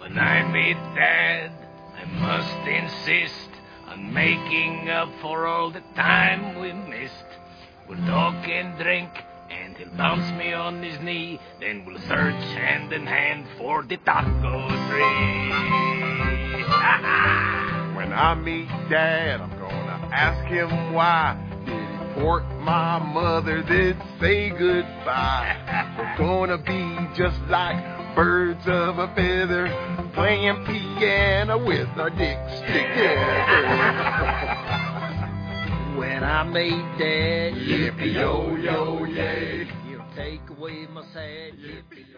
When I meet Dad, I must insist on making up for all the time we missed. We'll talk and drink, and he'll bounce me on his knee. Then we'll search hand in hand for the taco tree. When I meet Dad, I'm gonna ask him why did he port my mother, then say goodbye. We're gonna be just like birds of a feather, playing piano with our dicks together. When I meet Dad, Yippee-yo-yo-yay. he'll take away my sad yippee.